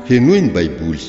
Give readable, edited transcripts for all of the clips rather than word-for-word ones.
henoy ny baiboly.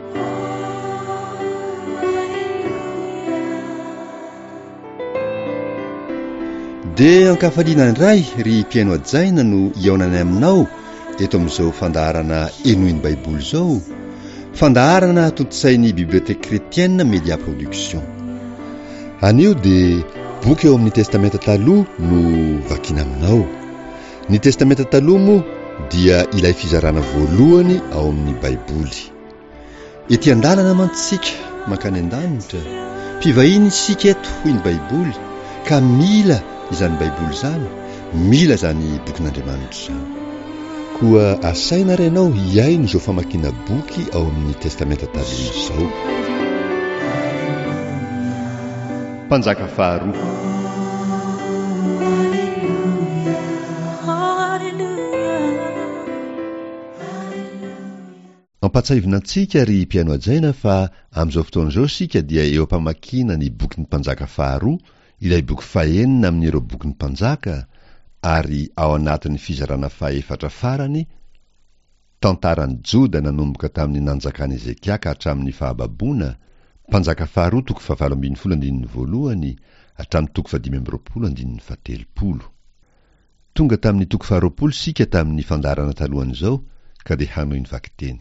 Dia ankafaliana indray ry mpiaino ajaina no iaonany aminao eto amin'izao fandaharana henoy ny baiboly izao, fandaharana tontosain'ny biblioteka chrétienne Media Production. Anio dia boky eo amin'ny testamenta taloha no vakiana aminao. Ny testamenta taloha moa dia ilay fizarana voalohany ao amin'ny baiboly. Ety an-dalana mantsika mankany an-danitra, mpivahiny isika eto hoy ny baiboly, ka mila izany baiboly izany, mila izany bokin'Andriamanitra izany. Koa asaina renao hiaino izao famakiana boky ao amin'ny testamenta taloha izao. Mpanjaka faharoa. Ampatsahivina antsika ry mpiaino ajaina fa amin'izao fotoana izao sika dia eo am-pamakiana ny boky ny mpanjaka faharoa, ilay boky fahenina amin'ireo boky ny mpanjaka, ary ao anatin'ny fizarana fahaefatra farany, tantaran'ny Joda nanomboka tamin'ny nanjakana Ezekia ka hatramin'ny fahababoana, mpanjaka faharoa toko 7:1 hatramin'ny toko 5:7. Tonga tamin'ny toko 20 sika tamin'ny fandarana talohan'izao ka dia hanoy ny vakiteny.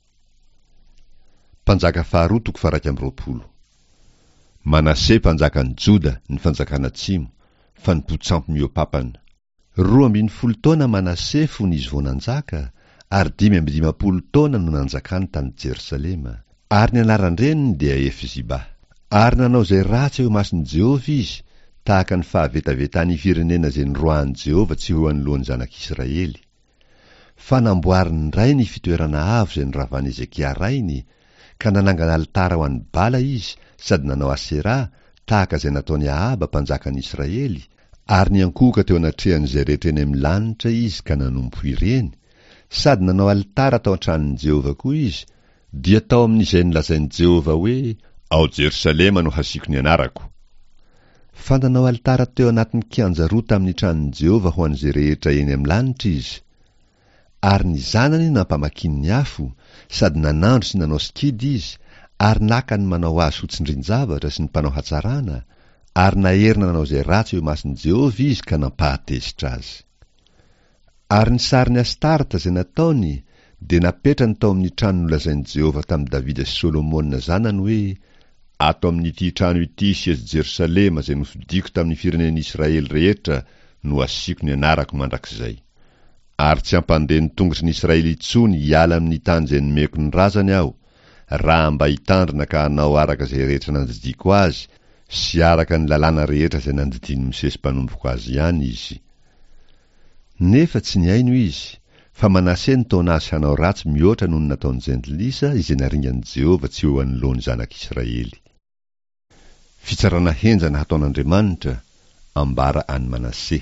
Mpanjaka faharoa toko 2:20. Manase mpanjakan'ny Joda ny fanjakana atsimo, fa ny potsampy miopapana. 12 taona Manase fony izy vao nanjaka, ary 15 taona no nanjakany tany Jerusalema. Ary ny anaran-dreniny dia Efziba. Ary nanao izay ratsy eo mason'i Jehovah izy, tahaka ny fahavetavetany firenena izay noroahan'i Jehovah tsy ho anoloan'ny zanak'Israely. Fa namboariny indray ny fitoerana avo izay noravan'i Ezekia rainy, ka nanangana alitara ho an'ny Bala izy, sady nanao Asera tahaka izay nataony Ahaba mpanjakan'i Israely, ary niankoka teo anatrehan'izay rehetra eny amin'ny lanitra izy ka nanompo ireny, sady nanao alitara tao an-tranon'i Jehovah koa izy, dia tao amin'izay nolazain'i Jehovah hoe ao Jerusalema no hasiko ny anarako. Fa nanao alitara teo anatin'ny kianja roa tamin'ny tranon'i Jehovah ho an'izay rehetra eny amin'ny lanitra izy. Ary ny zanany nampamakiny ny afo, sady nanandro sy nanao sikidy izy, ary naka ny manao azy fotsindrin-javatra sy ny mpanao hatsarana, ary naherina nanao izay ratsy eo mason'i Jehovah izy ka nampahatezitra azy. Ary ny sariny Astarta izay nataony dia napetrany tao amin'ny trano nolazain'i Jehovah tamin'ny Davida sy Solomona zanany hoe, ato amin'ity trano ity sy eto Jerusalema izay nofidiko tamin'ny firenen'i Israely rehetra no asiko ny anarako mandrakizay. Ary tsy hampandeha ny tongotry ny Israely intsony hiala amin'ny tany izay nomeko ny razany aho, raha mba hitandrina ka hanao araka izay rehetra nandidiko azy, sy araka ny lalàna rehetra izay nandidiny Mosesy mpanomboka azy ihany izy. Nefa tsy niaino izy, fa Manase nitaona azy hanao ratsy mihoatra noho ny nataony Jendilisa izay naringan'i Jehovah tsy ho anoloan'ny zanak'Israely. Fitsarana henjana hataon'Andriamanitra ambara an'i Manase.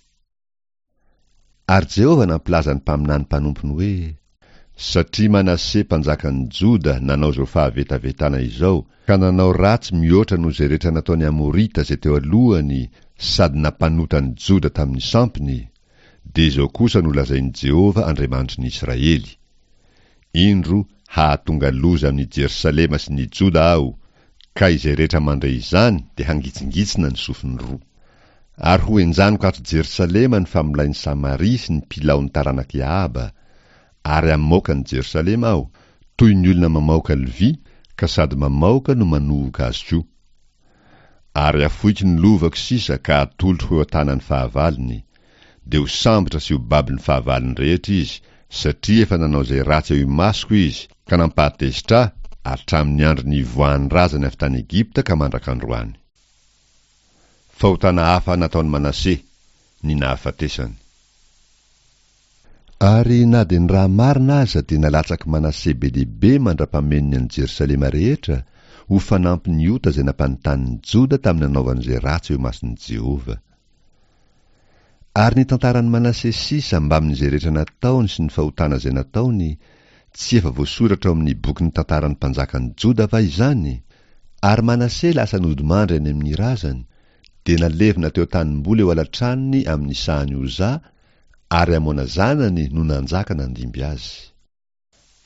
Ary Jehovah nampilaza ny mpaminany mpanompony hoe, satria Manase mpanjakan'ny Joda nanao izao fahavetavetana izao, ka nanao ratsy mihoatra noho izay rehetra nataony Amorita izay teo alohany, sady nampanotany Joda tamin'ny sampiny, dia izao kosa no lazain'i Jehovah Andriamanitry ny Israely. Indro hahatonga loza amin'ny Jerusalema sy ny Joda aho, ka izay rehetra mandray izany dia hangitsingitsina ny sofiny roa. Ary ho enjaniko ato Jerusalema ny famolain'ny Samaria sy ny pilaon'ny taranak'i Ahaba, ary amaoka ny Jerusalema aho, toy ny olona mamaoka lvi, ka sady mamaoka no manovoka azy koa. Ary afoiky ny lovako sisa ka atolotro ho tanan'ny fahavaliny, dia ho sambotra sy ho baby ny fahavaliny rehetra izy, satria efa nanao izay ratsy eo imasoko izy, ka nampahatezitra hatramin'ny andro nivoahan'ny razany avy tany Egipta ka mandrakandroany. Fahotana hafa nataony Manase, ny nahafatesany. Ary na dia ny raha marina aza dia nalatsaky Manase be dehibe mandra-pamenony an'i Jerusalema rehetra, ho fanampy ny ota izay nampanotan'ny Joda tamin'ny nanaovan'izay ratsy eo mason'i Jehovah. Ary ny tantaran'ny Manase sisa mba amin'izay rehetra nataony sy ny fahotana izay nataony, tsy efa voasoratra ao amin'ny boky ny tantaran'ny mpanjakan'ny Joda va izany? Ary Manase lasa nodimandry any amin'ny razany, dia nalevina teo tanimboly eo alatranony amin'ny sahany Oza, ary amoana zanany no nanjaka nandimby azy.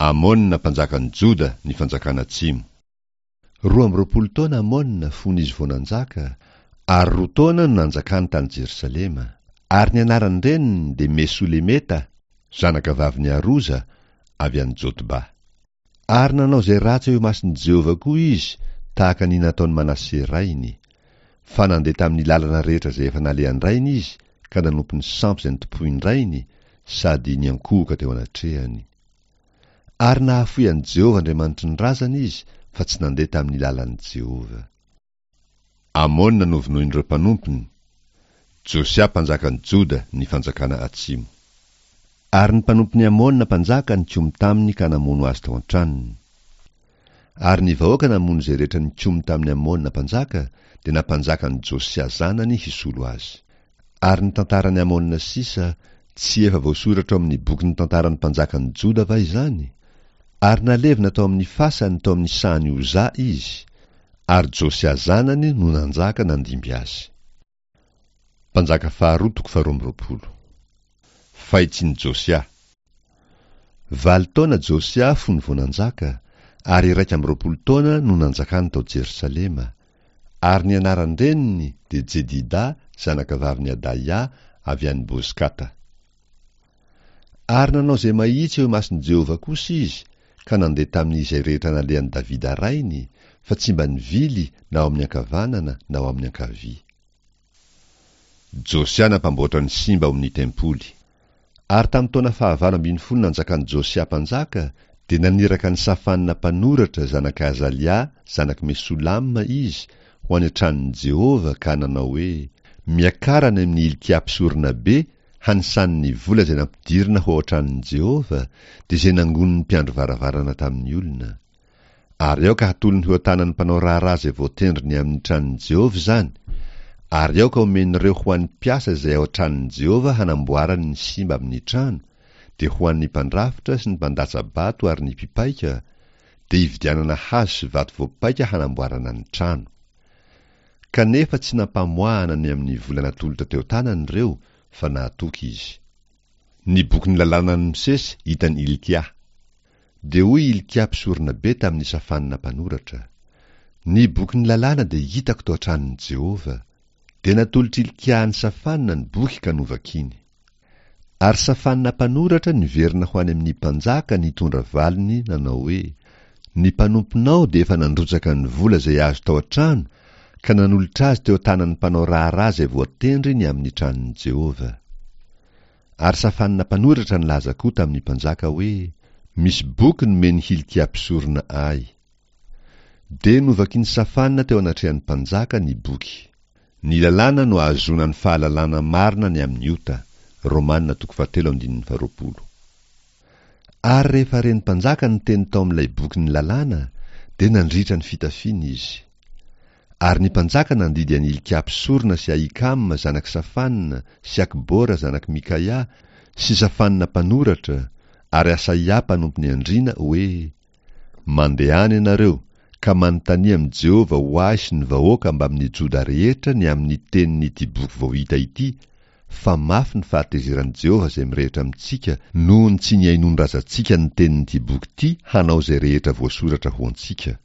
Amona mpanjakan'ny Joda ny fanjakana atsimo. 12 taona Amona fon'izy vao nanjaka, ary 2 taona no nanjakany tany Jerosalema. Ary ny anarany reniny de Mesolemeta, zanaka vaviny Aroza, avy any Jotba. Ary nanao zay ratsy eo masiny Jehovah koa izy, tahaka ny nataony Manase rainy. Fa nandeha tamin'ny lalana rehetra zay efa nalehan'ny rainy izy, ka nanompo ny sampy zay nitopoiny rainy, sady niankohoka teo anatrehany. Ary nahafoy an'i Jehovah Andriamanitry ny razana izy, fa tsy nandeha tamin'ny lalan'i Jehovah. Amona novonoin'ireo mpanompony. Josia mpanjakan'ny Joda ny fanjakana atsimo. Ary ny mpanompony Amona mpanjaka nikomy taminy ka namono azy tao an-tranony. Ary ny vahoaka namono zay rehetra nikomy tamin'ny Amona mpanjaka, de nampanjakan'ny Josia zanany hisolo azy. Ary ny tantaran'ny Amona sisa tsy efa voasoratra amin'ny bokin'ny tantaran'ny mpanjakan'ny Joda va izany? Ary nalevina tao amin'ny fasany tao amin'ny sahany Oza izy, ary Josia zanany no nanjaka nandimby azy. Mpanjaka faharoa 12. Fahitsin'i Josia. 4 taona Josia fony vao nanjaka, ary 12 taona no nanjakany tao Jerosalema. Ary ny anarany reniny de Jedida, zanaka vaviny Adaia, avy any Boskata. Ary nanao zay mahitsy eo masiny Jehovah kosa izy, ka nandeha tamin'izay rehetra nalehan'i Davida rainy, fa tsy mba nivily na ao amin'ny ankavanana na ao amin'ny ankavia. Josia nampamboatra ny simba ao amin'ny tempoly. Ary tamin'ny taona 20 nanjakan'i Josia mpanjaka, de naniraka ny Safanina mpanoratra zanaka Azalia, zanaka Mesolama izy, ho any an-tranon'i Jehovah, ka nanao hoe: miakarany amin'ny Hilkia mpisorona be, hanisany ny vola zay nampidirina ho an-tranon'i Jehovah, de zay nangon'ny mpiandro varavarana tamin'ny olona. Ary ao ka hatolony ho an-tanan'ny mpanao raharaha zay voatendriny amin'ny tranon'i Jehovah zany. Ary ao ka omen'ireo ho an'ny mpiasa zay ao an-tranon'i Jehovah hanamboarany ny simba amin'ny trano, de ho an'ny mpandrafitra sy ny mpandatsa bato ary ny mpipaika, de hividianana hazo sy vato voapaika hanamboarana ny trano. Kanefa tsy nampamoahana ny amin'ny vola natolotra teo tanany reo, fa nahatoky izy. Ny bokin'ny lalanan'ny Mosesy hitan'ny Hilkia. De hoy Hilkia mpisorona be tamin'ny Safanina mpanoratra: ny bokin'ny lalàna de hitako tao an-tranon'i Jehovah. De natolotra Hilkia ny Safanina ny boky ka novakiny. Ary Safanina mpanoratra niverina ho any amin'ny mpanjaka nitondra valiny, nanao hoe: ny mpanomponao de efa nandrotsaka ny vola zay azo tao an-trano, ka nanolotra azy teo tanan'ny mpanao raharaha zay voatendriny amin'ny tranon'i Jehovah. Ary Safanina mpanoratra nilaza koa tamin'ny mpanjaka hoe: misy boky nomeny Hilkia mpisorona ahy. De novakiny Safanina teo anatrehan'ny mpanjaka ny boky. Ny lalàna no ahazonan'ny fahalalàna marina ny amin'ny ota. Romanina 7:20. Ary rehefa reny mpanjaka ny teny tao amin'ilay bokin'ny lalàna, de nandritra ny fitafiana izy. Ary ny mpanjaka nandidy an'i Hilkia mpisorona sy Ahikam zanaka Safanina sy Akbora zanaka Mikaia sy Safanina mpanoratra, ary Asaia mpanompo ny andriana hoe: mandehany ianareo ka manontania amin'i Jehovah ho ahy sy ny vahoaka mba amin'ny Joda rehetra ny amin'ny tenin'ity boky vao hita ity, fa mafy ny fahatezeran'i Jehovah zay mirehitra amintsika, noho ny tsy nihainon'razantsika ny tenin'ity boky ity hanao zay rehetra voasoratra ho antsika.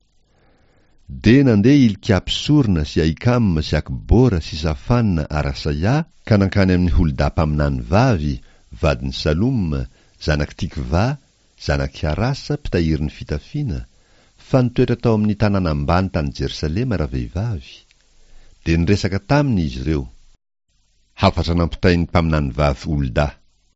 De nandeha Hilkia mpisorona sy Ahikam sy Akbora sy Safanina ary Asaia ka nankany amin'ny Holda mpaminany vavy, vadin'ny Salom, zanak Tikva, zanak Harasa, mpitahiry ny fitafiana, fa nitoetra tao amin'ny tanàna ambany tany Jerosalema rahavehivavy. De niresaka taminy izy ireo: hafatra nampitahy ny mpaminany vavy Holda.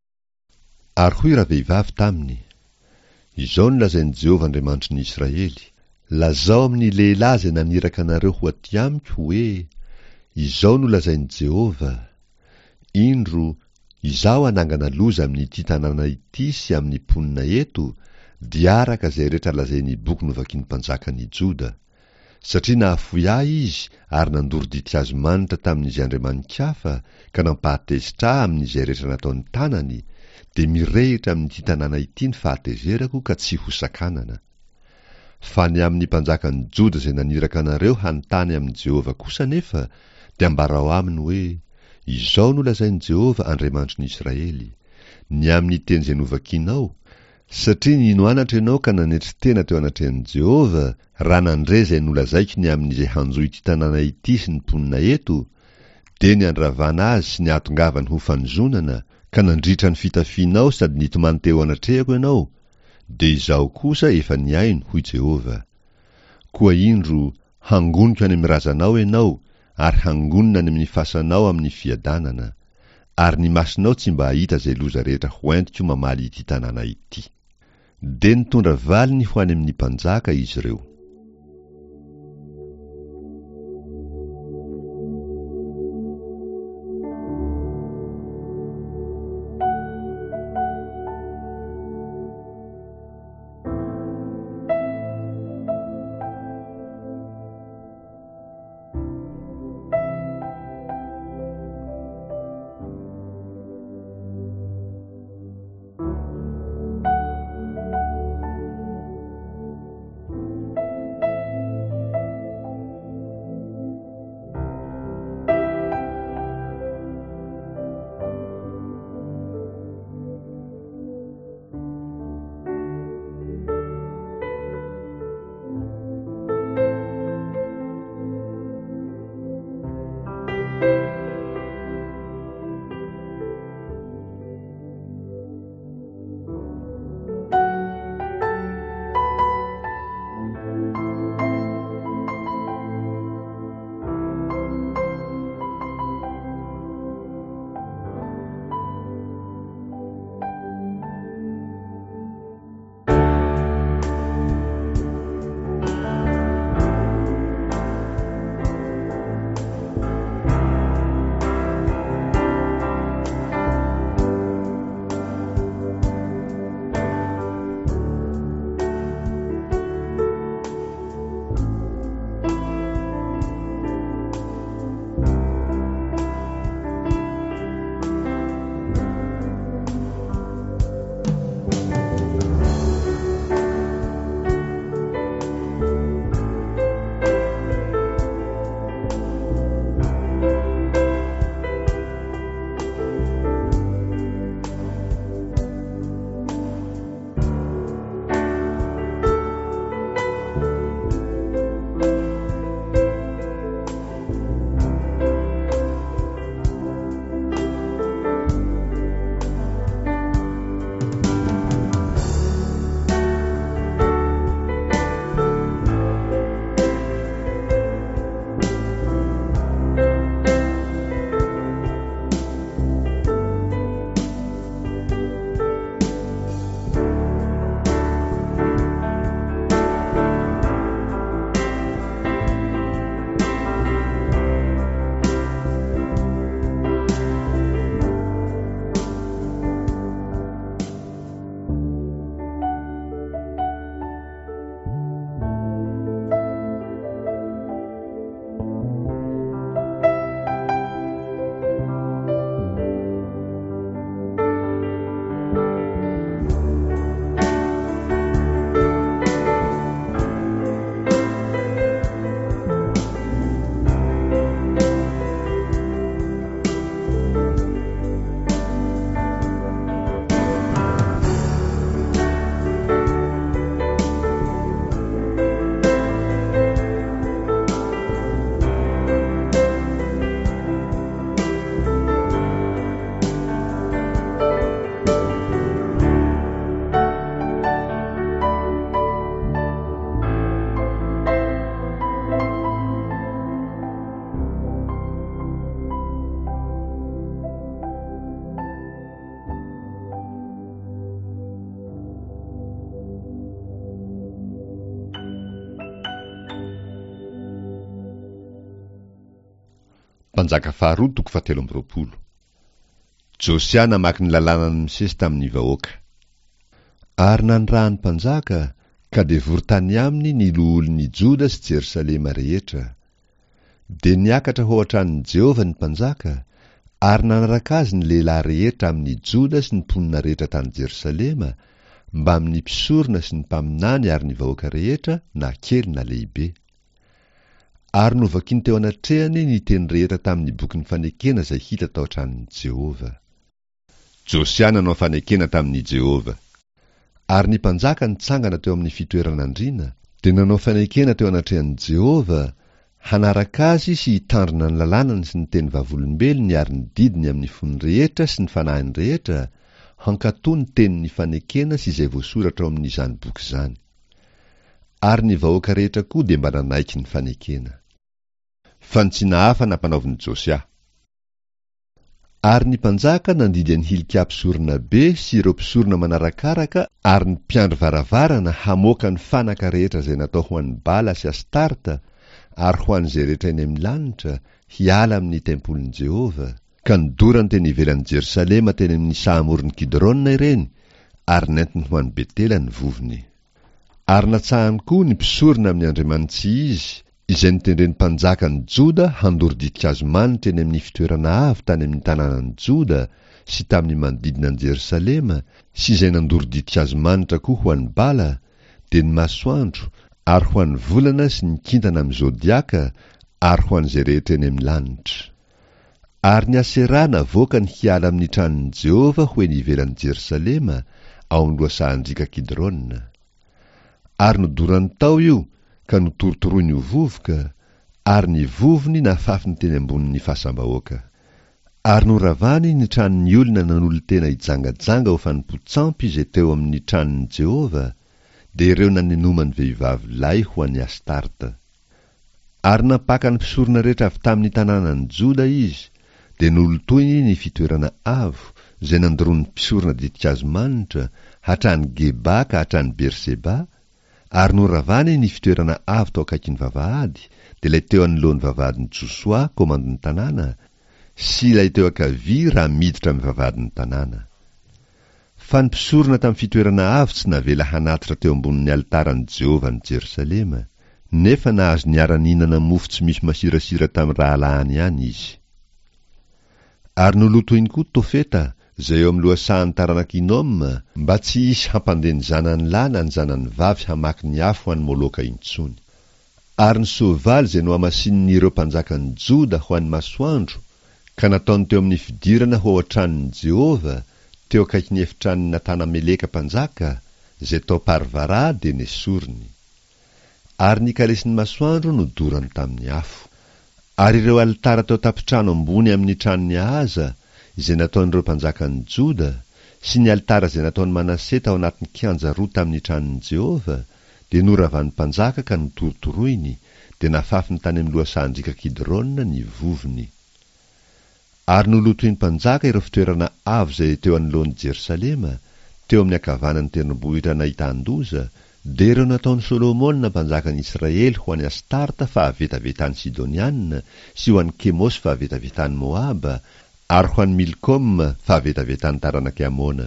Ary hoy rahavehivavy taminy: izao no lazain'i Jehovah Andriamanitry ny Israely: lazao amin'ny lehilahy zay naniraka anareo ho aty amiko hoe: izao no lazain'i Jehovah, indro izaho anangana loza amin'ity tanàna ity sy amin'ny mponina eto, diaraka zay rehetra lazain'ny boky novakin'ny mpanjakan'i Joda. Satria nahafoy ahy izy, ary nandoro-ditika azy manitra tamin'izay andriamanin-kafa, ka nampahatezitra ahy amin'izay rehetra nataony tanany, de mirehitra amin'ity tanàna ity ny fahatezerako ka tsy ho sakanana. Fa ny amin'ny mpanjakan'i Joda zay naniraka anareo hanontany amin'i Jehovah kosa nefa, de ambarao aminy hoe: izao no lazain'i Jehovah Andriamanitry ny Israely: ny amin'ny teny zay novakinao, satria nino anatra ianao ka nanetry tena teo anatrehan'i Jehova raha nandray izay nolazaikiny amin'izay hanjoy ity tanàna ity sy ny mponina eto, dia niandravana azy sy niatongavany ho fanjonana, ka nandritra ny fitafianao sady nitomany teo anatrehako ianao, dia izaho kosa efa niaino hoy Jehova. Koa indro hangoniko any amin'ny razanao ianao, ary hangonina any amin'ny fasanao amin'ny fiadanana, ary ny masonao tsy mba hahita izay loza rehetra hoentiko mamaly ity tanàna ity. Dia nitondra valiny ho any amin'ny mpanjaka izy ireo. Mpanjaka faharoa toko 7. Josia namaky ny lalàna ny misesy tamin'ny vahoaka. Ary nandrahan'ny mpanjaka ka de vorotany aminy ny loholon'ny Joda sy Jerusalema rehetra. De niakatra ho an-tranon'i Jehova ny mpanjaka, ary nanaraka azy ny lehilahy rehetra amin'ny Joda sy ny mponina rehetra tany Jerusalema, mba amin'ny mpisorona sy ny mpaminany ary ny vahoaka rehetra na kely na lehibe. Ary novakiny teo anatrehany ny teny rehetra tamin'ny bokin'ny fanekena izay hita tao an-tranon'i Jehova. Josia nanao fanekena tamin'i Jehova. Ary ny mpanjaka nitsangana teo amin'ny fitoeran'andriana, dia nanao fanekena teo anatrehan'i Jehova, hanaraka azy sy hitandrina ny lalànany sy ny teny vavolombelony ary ny didiny amin'ny fony rehetra sy ny fanahiny rehetra, hankatoa ny tenin'ny fanekena sy izay voasoratra ao amin'izany boky izany. Ary ny vahoaka rehetra koa dia mba nanaiky ny fanekena. Fantsiana hafa nampanaoviny Josia. Ary ny mpanjaka nandidy any Hilkia mpisorona be sy ireo mpisorona manarakaraka ary ny mpiandry varavarana hamoaka ny fanaka rehetra izay natao ho an'ny Bala sy Astarta ary ho an'izay rehetra eny amin'ny lanitra hiala amin'ny tempolin'i Jehova, ka nidorany teny ivelan'i Jerosalema teny amin'ny sahamoron'i Kidrona ireny, ary nentiny ho an'i Betela ny vovony. Ary natsahany koa ny mpisorona amin'ny andriamanitsy izy, izay nitendreny mpanjaka ny Joda handoro ditika azy manitra eny amin'ny fitoerana avy tany amin'ny tanànan'i Joda sy tamin'ny manodidina ny Jerosalema, sy izay nandoro ditika azy manitra koa ho an'ny Bala, dia ny masoandro, ary ho an'ny volana sy ny kintana amin'ny zodiaka, ary ho an'izay rehetra eny amin'ny lanitra. Ary ny Asera navoaka ny hiala amin'ny tranon'i Jehova ho eny ivelan'i Jerosalema ao amin'ny lohasahandrika Kidrona. Ary nodorany tao io, ka notorotoroiny ho vovoka, ary ny vovony nafafiny teny ambonin'ny fahasambahoaka. Ary noravany ny tranon'ny olona nanolo-tena hijangajanga ho fanimpotsampy izay teo amin'ny tranon'i Jehova, dia ireo nanenomany vehivavy lahy ho an'ny Astarta. Ary napaka ny mpisorona rehetra avy tamin'ny tanànan'i Joda izy, dia nolotoiny ny fitoerana avo, izay nandoroany mpisorona ditika azy manitra, hatrany Geba ka hatrany Berseba, ary noravany ny fitoerana avo tao akaikin'ny vavahady, dia ilay teo anoloan'ny vavahadin'i Josoa, komandon'ny tanàna, sy ilay teo ankavia raha miditra amin'ny vavahadin'ny tanàna. Fa ny mpisorona tamin'ny fitoerana avo tsy navela hanatitra teo ambonin'ny altaran'i Jehova ny Jerosalema, nefa nahazo niara-nihinana mofo tsy misy masirasira tamin'ny rahalahany ihany izy. Ary nolotoiny koa Tofeta, izay eo amin'ny lohasahan'ny taranaka Hinoma, mba tsy hisy hampandeny zanany lahy na ny zanany vavy hamaky ny afo ho an'ny Moloka intsony. Ary ny soavaly izay nohamasin'ny ireo mpanjakan'ny Joda ho an'ny masoandro, ka nataony teo amin'ny fidirana ho ao an-tranon'i Jehova, teo akaiky ny efitran'ny Natana-Meleka mpanjaka, izay tao Parvara dia nesoriny. Ary ny kalesin'ny masoandro nodorany tamin'ny afo. Ary ireo alitara teo tapitrano ambony amin'ny tranon'ny Ahaza, izay nataon'ireo mpanjakan'ny Joda, sy ny alitara izay nataon'ny Manase tao anatin'ny kianja roa tamin'ny tranon'i Jehova, dia noravan'ny mpanjaka ka notorotoroiny, dia nafafiny tany amin'ny lohasahandrika Kidrona ny vovony. Ary nolotoiny mpanjaka ireo fitoerana avo izay teo anoloan'i Jerosalema, teo amin'ny ankavanan'ny tendrombohitra Nahitàn-doza, dia ireo nataon'i Solomona mpanjakan'i Israely ho an'ny Astarta fahavetavetan'ny Sidonianina, sy ho an'ny Kemos fahavetavetan'ny Moaba, ary ho an'ny Milkom fahavetavetan'ny taranaka Amona.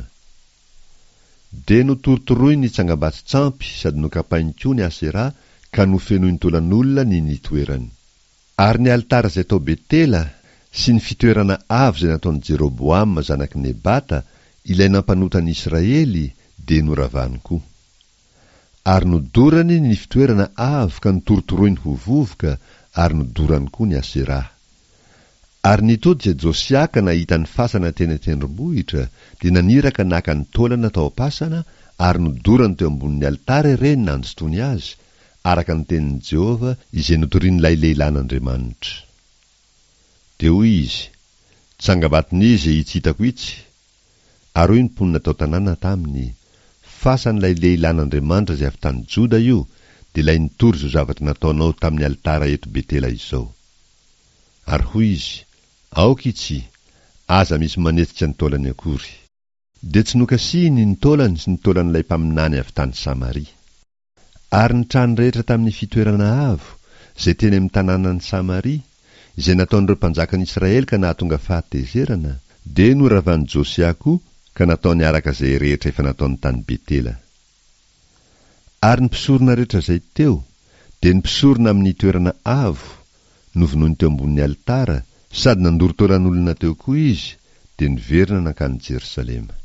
Dia notorotoroiny ny tsangam-batsitsampy sady nokapainy koa ny Asera, ka nofenoiny tolan'olona ny nitoerany. Ary ny alitara izay tao Betela sy ny fitoerana avo izay nataon'i Jeroboama zanaky Nebata, ilay nampanotany Israely, dia noravany koa. Ary nodorany ny fitoerana avo ka notorotoroiny ho vovoka, ary nodorany koa ny Asera. Ary nitody Josia ka nahita ny fasana teny tendrombohitra, dia naniraka naka ny taolana tao am-pasana, ary nodorany teo ambonin'ny alitara ireny nandrotoany azy, araka ny tenin'i Jehova izay notorian'ilay lehilahin'Andriamanitra. Dia hoy izy, tsangabatin'izy itsy hitako itsy, ary hoy ny mponina tao tanàna taminy, fasan'ilay lehilahin'Andriamanitra izay avy tany Joda io, dia ilay nitory izao zavatra nataonao tamin'ny alitara eto Betela izao. Ary hoy izy, aoka itsy, aza misy manetika ny taolany akory. Dia tsy nokasiny ny taolany sy ny taolan'ilay mpaminany avy tany Samaria. Ary ny trano rehetra tamin'ny fitoerana avo, izay teny amin'ny tanànan'ny Samaria, izay nataon'ireo mpanjakan'i Israely ka nahatonga fahatezerana, dia noravan'i Josia koa, ka nataony araka izay rehetra efa nataony tany Betela. Ary ny mpisorona rehetra izay teo, dia ny mpisorona amin'ny toerana avo, novonoiny teo ambonin'ny alitara, sady nandoro taolan'olona teo koa izy, dia niverina nankany Jerosalema.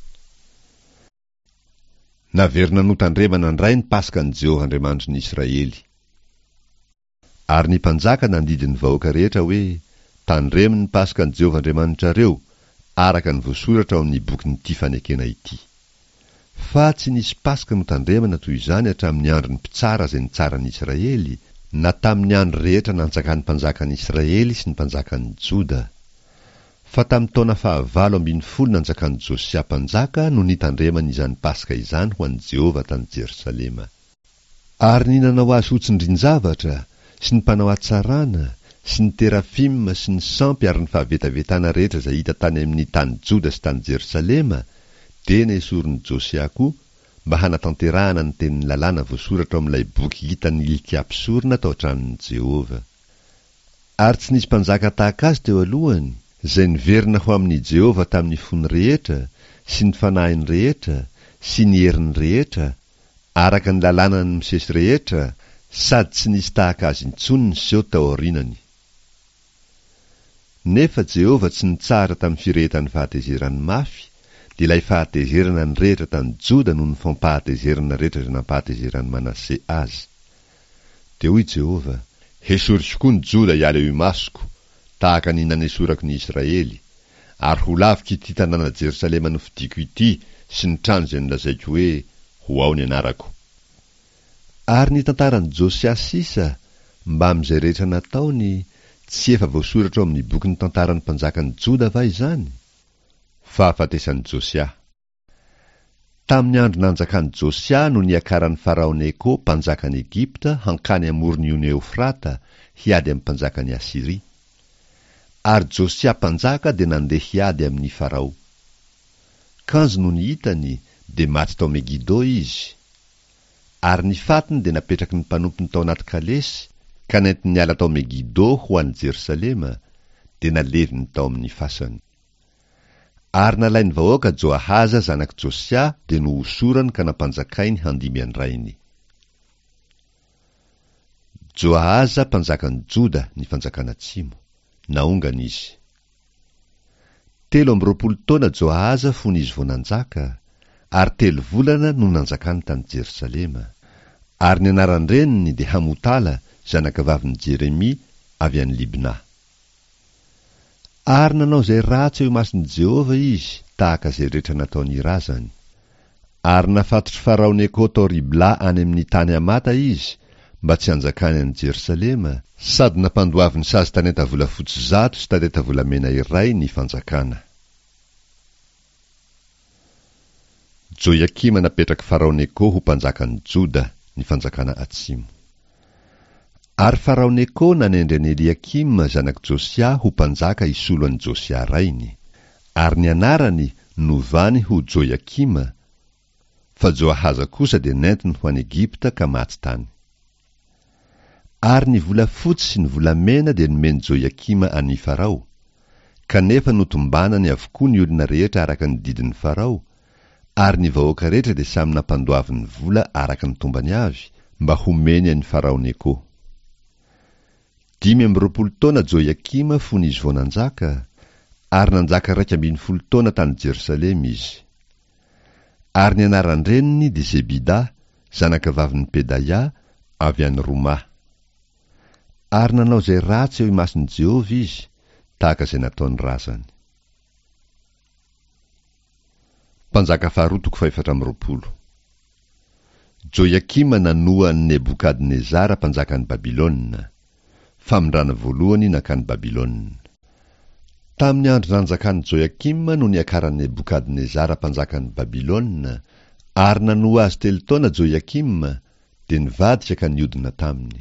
Naverina notandremana ndray ny Paskan' Jehova Andriamanitry ny Israely. Ary ny mpanjaka nandidy ny vahoaka rehetra hoe, tandreminy ny Paskan' Jehova Andriamanitrareo, araka ny voasoratra ao amin'ny bokin'ity fanekena ity. Fa tsy nisy Pasika notandremana toy izany hatramin'ny andro ny mpitsara izay nitsaran'i Israely, na tamin'ny andro rehetra nanjakan'ny mpanjakan'i Israely sy ny mpanjakan'i Joda. Fa tamin'ny taona 7 nanjakan'i Josia mpanjaka no nitandremana izany Pasika izany ho an'i Jehova tany Jerosalema. Ary ny nanao azy ho tsindrin-javatra sy ny mpanao atsarana sy ny terafima sy ny sampy ary ny fahavetavetana rehetra izay hita tany amin'ny tany Joda sy tany Jerosalema, dia nesorin'i Josia koa mba hanatanterahana ny tenin'ny lalàna voasoratra ao amin'ilay boky hita ny Ilkia mpisorona tao an-tranon'i Jehova. Ary tsy nisy mpanjaka tahaka azy teo alohany, izay niverina ho amin'i Jehova tamin'ny fony rehetra sy ny fanahiny rehetra sy ny heriny rehetra, araka ny lalàna ny misesy rehetra, sady tsy nisy tahaka azy intsony niseho tao aorinany. Nefa Jehova tsy nitsara tamin'ny firehetan'ny fahatezerany mafy, dia ilay fahatezerana ny rehetra tany Joda noho ny fampahatezerana rehetra izay nampahatezerany Manase azy. Dia hoy Jehova, hesoriko koa ny Joda hiala eo imasoko, tahaka ny nanesorako ny Israely, ary ho laviko ity tanàna Jerosalema nofidiako ity sy ny trano izay nolazaiko hoe ho ao ny anarako. Ary ny tantaran'i Josia sisa mba amin'izay rehetra nataony tsy efa voasoratra ao amin'ny boky ny tantaran'ny mpanjakan'ny Joda va izany? Fahafatesan'i Josia. Tamin'ny andro nanjakan'i Josia no niakaran'ny Farao Neko mpanjakan'i Egipta hankany amoron'ny io Eufrata hiady amin'ny mpanjakan'i Asiria. Ary Josia mpanjaka dia nandeha hiady amin'ny Farao. Kanjo no ny hitany dia maty tao Megido izy. Ary ny fatiny dia napetraky ny mpanompiny tao anaty kalesy, ka nentiny niala tao Megido ho an'i Jerosalema, dia naleviny tao amin'ny fasany. Ary nalainy vahoaka Joahaza zanak' Josia dia nohosorany ka nampanjakainy handimy andrainy. Joahaza mpanjakan'i Joda ny fanjakana atsimo, naongana izy. 17 taona Joahaza fony izy vao nanjaka, ary 3 volana no nanjakany tany Jerosalema. Ary ny anarany reniny dia Hamotala, zanaka vavin'i Jeremia avy any Libna. Ary nanao izay ratsy eo imason'i Jehova izy, tahaka izay rehetra nataony razany. Ary nafatotry Farao Neko tao Ribla any amin'ny tany Amata izy, mba tsy hanjakany any Jerosalema, sady nampandoaviny sazy tanenta volafotsy 100 sy tanenta volamena iray ny fanjakana. Joiakima napetraky Farao Neko ho mpanjakan'i Joda ny fanjakana atsimo. Ary Farao Neko nanendry any Eliakima zanak' Josia ho mpanjaka isolo an'i Josia rainy, ary ny anarany novany ho Joiakima, fa Joahaza kosa dia nentiny ho any Egipta ka maty tany. Ary ny volafotsy sy ny volamena dia nomeny Joiakima any Farao, kanefa notombanany avokoa ny olona rehetra araka ny didin'ny Farao, ary ny vahoaka rehetra dia samy nampandoaviny vola araka ny tombany avy, mba homeny any Farao Neko. 15 taona Joiakima fony izy vao nanjaka, ary nanjaka 12 taona tany Jerosalema izy. Ary ny anaran'ny reniny dia Zebida, zanaka vavin'i Pedaia, avy any Roma. Ary nanao izay ratsy eo imason'i Jehova izy, tahaka izay nataony razany. Mpanjaka faharotoko 410. Joiakima nanoa ny Nebukadnezara mpanjakan'ny Babilôna. Famindrana voalohany nakany Babilôna. Tamin'ny andro nanjakan'i Joiakima no niakaran'i Nebukadnezara mpanjakan'ny Babilôna, ary nanoa azy 3 taona Joiakima, dia nivadika ka niodina taminy.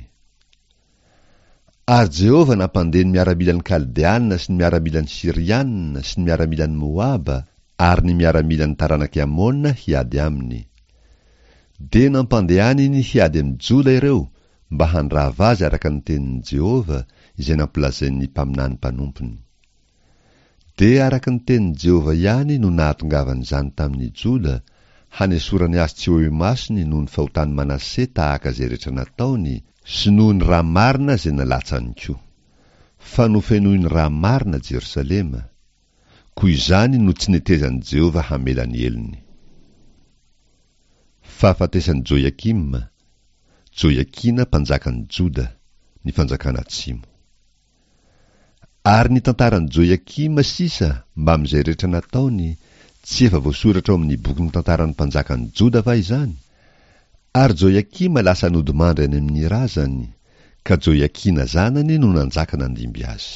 Ary Jehova nampandeha ny miaramila ny Kaldeanina sy ny miaramila ny Sirianina sy ny miaramila ny Moaba, ary ny miaramila ny taranak'i Amona hiady aminy. Dia nampandehany iny hiady amin'ny Joda ireo, mba handrava azy araka ny tenin'i Jehova izay nampilazain'ny mpaminany mpanompiny. Dia araka ny tenin'i Jehova ihany no nahatongavany izany tamin'ny Joda, hanesorany azy tsy eo imasony noho ny fahotany Manase tahaka izay rehetra nataony, sy noho ny raha marina izay nalatsany koa. Fa nofenoiny raha marina Jerosalema, koa izany no tsy netezan'i Jehova hamela ny eliny. Fahafatesan'i Joiakima. Joiakina mpanjakan'i Joda ny fanjakana atsimo. Ary ny tantaran'i Joiakima sisa mba amin'izay rehetra nataony Tsy efa voasoratra ao amin'ny boky ny tantaran'ny mpanjakany Joda va izany? Ary Joiakima lasa nodimandry any amin'ny razany, ka Joiakina zanany no nanjaka nandimby azy.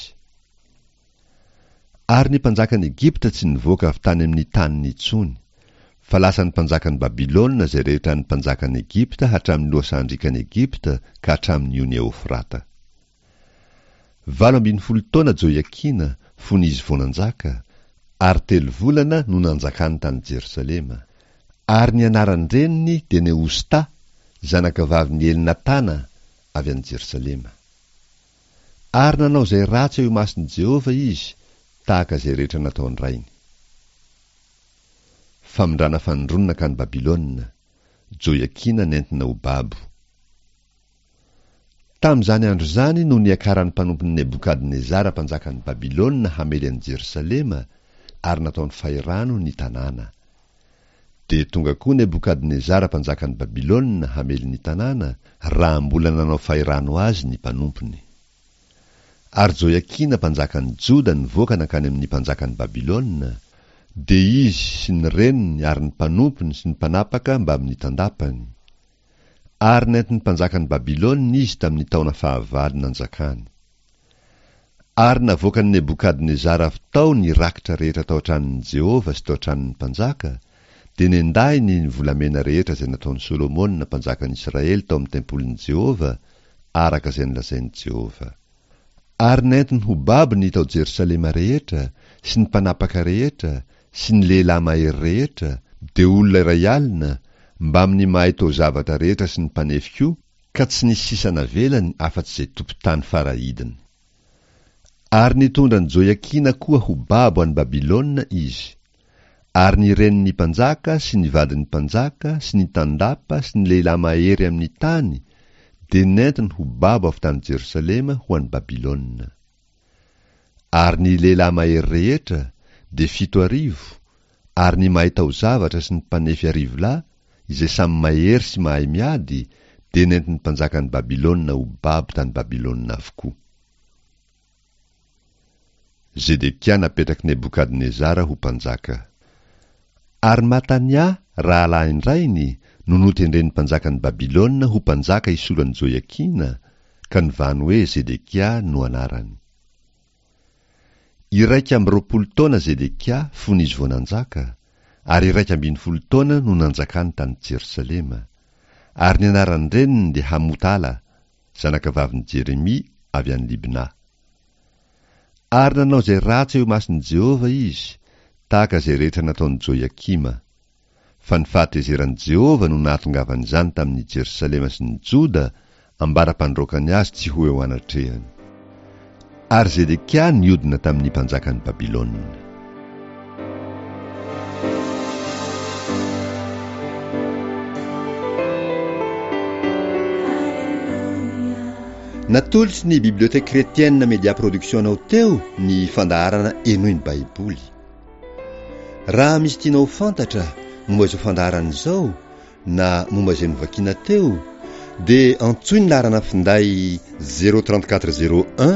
Ary ny mpanjakany Egipta tsy nivoaka avy tany amin'ny taniny intsony, fa lasa ny mpanjakany Babilôna izay rehetra ny mpanjakany Egipta hatramin'ny loasandrikan'ny Egipta ka hatramin'ny ony Eufrata. 12 taona Joiakina fony izy vao nanjaka, ary 3 volana no nanjakany tany Jerosalema. Ary ny anarany reniny dia Nehusta, zanaka vavin'ny Elnatana avy any Jerosalema. Ary nanao izay ratsy eo imason'i Jehova izy, tahaka izay rehetra nataony rainy. Famindrana fanondronana ka ny Babilôna, Joiakina nentina ho babo. Tamin'izany andro zany no niakaran'ny mpanompony Nebukadnezara mpanjakan'ny Babilôna hamely an'i Jerosalema, ary nataony fahirano ny tanàna. De tonga koa Nebukadnezara mpanjakan'ny Babilôna hamely ny tanàna, raha mbola nanao fahirano azy ny mpanompony. Ary Joiakina mpanjakan'ny Joda nivoaka nakany amin'ny mpanjakan'ny Babilôna, de izy sy ny reniny ary ny mpanompony sy ny mpanapaka mba amin'ny tandapany. Ary nentin'ny mpanjakan'ny Babilôna izy tamin'ny taona 9 nanjakany. Ary navoaka ny Nebukadnezara avy tao ny rakitra rehetra tao an-tranon'i Jehova sy tao an-tranon'ny mpanjaka, de nenday ny volamena rehetra izay nataon'i Solomona mpanjakan'i Israely tao amin'ny tempolin'i Jehova, araka izay nolazain'i Jehova. Ary nentiny ho babo ny tao Jerosalema rehetra, sy ny mpanapaka rehetra, sy ny lehilahy mahery rehetra, de olona iray alina, mba amin'ny mahay tao zavatra rehetra sy ny mpanefiko, ka tsy nisy sisa navelany afa-tsy izay tompo-tany farahidiny. Ary nitondra ny Joiakina koa ho babo any Babilôna izy. Ary ny renin'ny mpanjaka sy ny vadin'ny mpanjaka sy ny tandapa sy ny lehilahy mahery amin'ny tany, de nentiny ho babo avy tany Jerosalema ho any Babilôna. Ary ny lehilahy mahery rehetra de 7,000, ary ny mahay tao zavatra sy ny mpanefy 10,000, izay samy mahery sy mahay miady, de nentiny mpanjakan'ny Babilôna ho babo tany Babilôna avokoa. Zedekia napetraky Nebukadnezara ho mpanjaka. Ary Matania, rahalahy rainy, no notendren'ny mpanjakan'ny Babilôna ho mpanjaka isolan'ny Joiakina, ka nivany hoe Zedekia no anarany. 12 taona Zedekia fony izy vao nanjaka, ary 12 taona no nanjakany tany Jerosalema. Ary ny anarany reniny de Hamotala, zanaka vavin'i Jeremia avy any Libna. Ary nanao izay ratsy eo imason'i Jehova izy, tahaka izay rehetra nataon'i Joiakima. Fa ny fahatezeran'i Jehova no nahatongavany izany tamin'ny Jerosalema sy ny Joda, ambara-pandroakany azy tsy ho eo anatrehany. Ary Zedekia niodina tamin'ny mpanjakan'ny Babilôna. Natolotsy ny biblioteka kretienne Media Production anao teo ny fandaharana enoiny Baiboly. Raha misy tianao fantatra momba izao fandaharana izao na momba izay novakiana teo, de antsoiny laharana finday 03401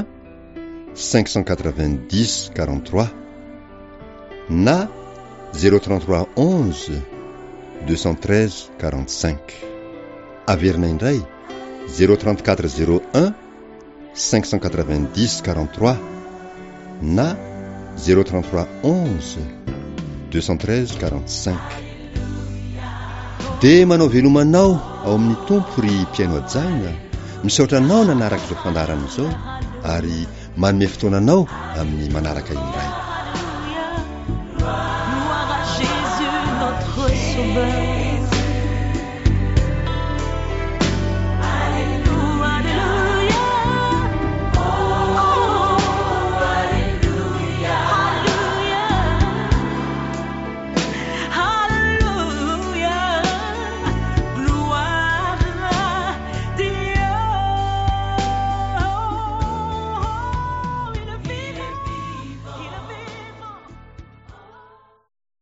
590 43 na 033 11 213 45. Averina indray 03401 590 43 na 033 11 213 45. De manao velomanao ao amin'ny tompo ry mpiaino ajaina, misaotra anao nanaraka izao fandaharana izao, ary manome fotoananao amin'ny manaraka indray. Gloire à Jésus notre sauveur.